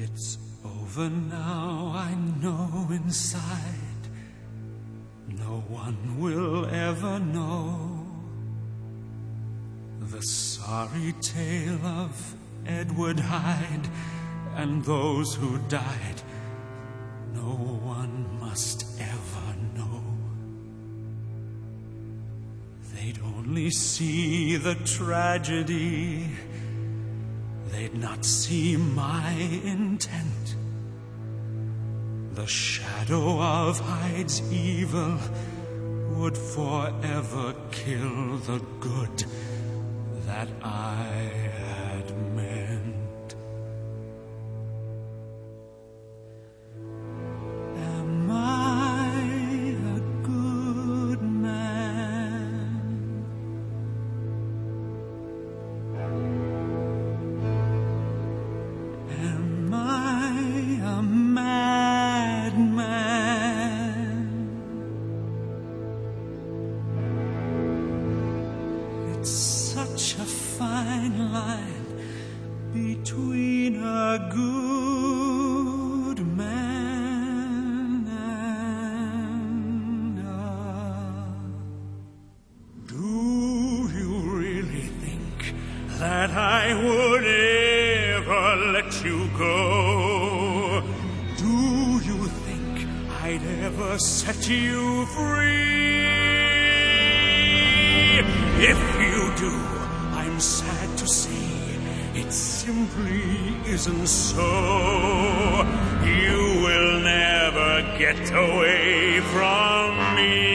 It's over now, I know inside. No one will ever know the sorry tale of Edward Hyde and those who died. No one must ever know. They'd only see the tragedy. They'd not see my intent. The shadow of Hyde's evil would forever kill the good that I had meant. Am I a good man? Am I a madman? It's such a fine line between a good man and a... Do you really think that I would ever let you go? Do you think I'd ever set you free? If you do, I'm sad to say it simply isn't so. You will never get away from me.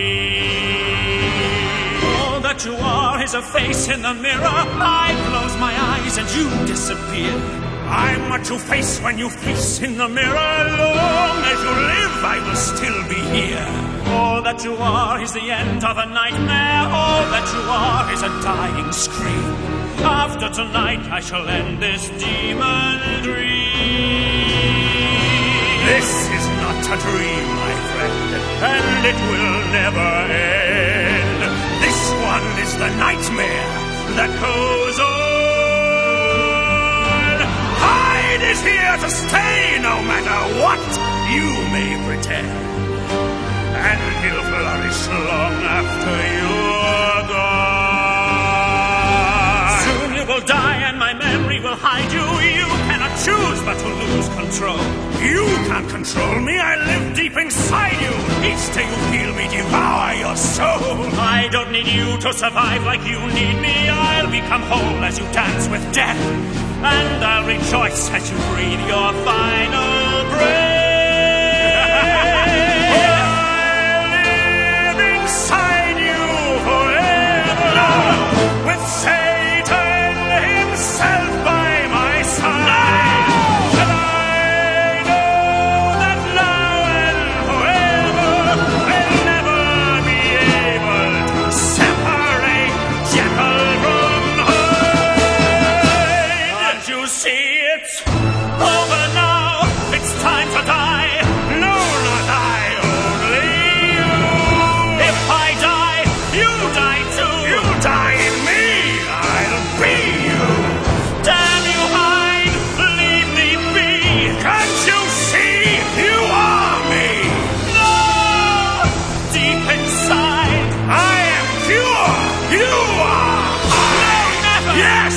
All that you are is a face in the mirror. I close my eyes and you disappear. I'm what you face when you face in the mirror. Long as you live, I will still be here. All that you are is the end of a nightmare. All that you are is a dying scream. After tonight, I shall end this demon dream. This is not a dream, my friend, and it will never end. This one is the nightmare that goes on. Hyde is here to stay, no matter what you may pretend. And he'll flourish long after you're gone. Soon you will die and my memory will hide you. You cannot choose but to lose control. You can't control me, I live deep inside you. Each day you feel me devour your soul. I don't need you to survive like you need me. I'll become whole as you dance with death. And I'll rejoice as you breathe your final breath. Inside you forever, with Satan himself by my side. And I know that now and forever we'll never be able to separate Jekyll from Hyde. Can't you see it? Over now, it's time to die. No, not I. Yes!